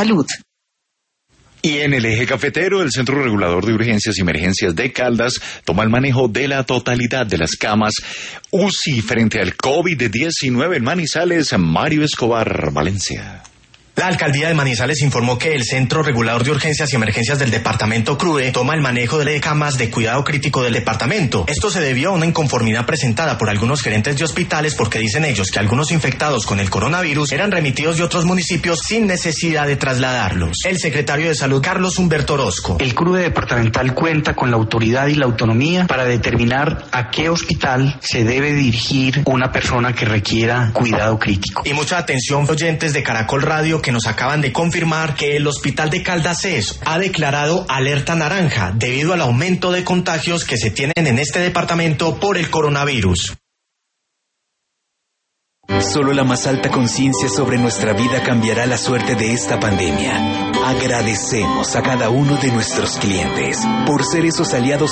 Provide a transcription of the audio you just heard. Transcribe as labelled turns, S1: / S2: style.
S1: salud.
S2: Y en el eje cafetero, el Centro Regulador de Urgencias y Emergencias de Caldas toma el manejo de la totalidad de las camas UCI frente al COVID-19 en Manizales. Mario Escobar, Valencia.
S3: La alcaldía de Manizales informó que el Centro Regulador de Urgencias y Emergencias del departamento CRUE toma el manejo de camas de cuidado crítico del departamento. Esto se debió a una inconformidad presentada por algunos gerentes de hospitales porque dicen ellos que algunos infectados con el coronavirus eran remitidos de otros municipios sin necesidad de trasladarlos. El secretario de Salud, Carlos Humberto Orozco.
S4: El CRUE departamental cuenta con la autoridad y la autonomía para determinar a qué hospital se debe dirigir una persona que requiera cuidado crítico.
S3: Y mucha atención, oyentes de Caracol Radio, que nos acaban de confirmar que el hospital de Caldas ha declarado alerta naranja debido al aumento de contagios que se tienen en este departamento por el coronavirus.
S5: Solo la más alta conciencia sobre nuestra vida cambiará la suerte de esta pandemia. Agradecemos a cada uno de nuestros clientes por ser esos aliados